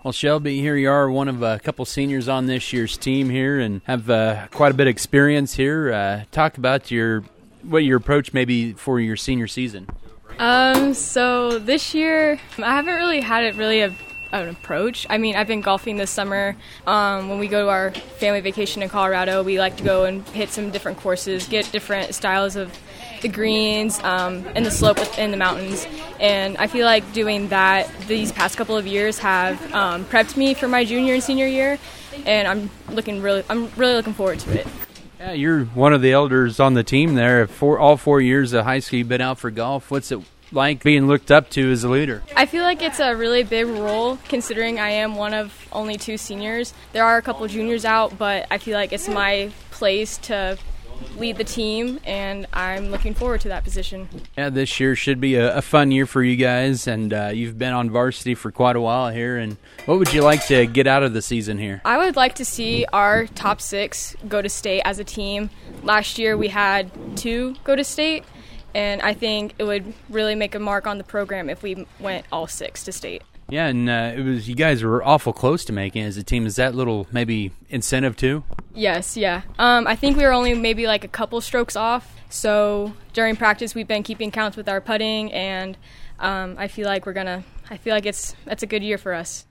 Well, Shelby, here you are, one of a couple seniors on this year's team here, and have quite a bit of experience here. Talk about what your approach may be for your senior season. So this year, I haven't really had an approach. I mean, I've been golfing this summer. When we go to our family vacation in Colorado, we like to go and hit some different courses, get different styles of the greens and the slope in the mountains. And I feel like doing that these past couple of years have prepped me for my junior and senior year, and I'm really looking forward to it. Yeah, you're one of the elders on the team there. For all 4 years of high school, you've been out for golf. What's it like being looked up to as a leader? I feel like it's a really big role considering I am one of only 2 seniors. There are a couple juniors out, but I feel like it's my place to lead the team, and I'm looking forward to that position. Yeah, this year should be a fun year for you guys, and you've been on varsity for quite a while here. And what would you like to get out of the season here? I would like to see our top 6 go to state as a team. Last year we had 2 go to state, and I think it would really make a mark on the program if we went all 6 to state. Yeah, and you guys were awful close to making it as a team. Is that little maybe incentive too? Yes, yeah. I think we were only maybe like a couple strokes off. So during practice, we've been keeping counts with our putting, and I feel like that's a good year for us.